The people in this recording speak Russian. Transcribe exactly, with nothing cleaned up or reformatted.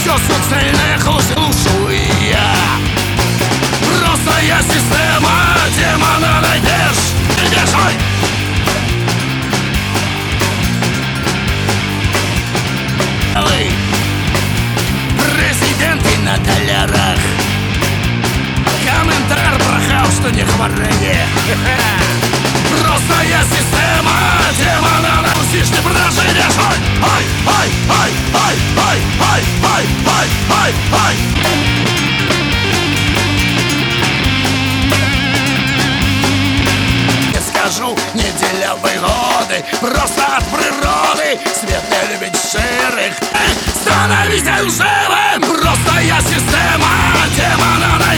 Все суцільних услушує. Просто я система, демона найдешь. Идешь, ой! Президенты на долярах. Комментар про хаос, что не хворее. Просто я система, демона на усишь, продажи идешь, ой! Ой, ой, ой, ой, ой, ой, ой, ой, ой, ой. Не скажу, неделя годы, просто от природы. Свет не любит ширых, становись лживым. Просто я система, демона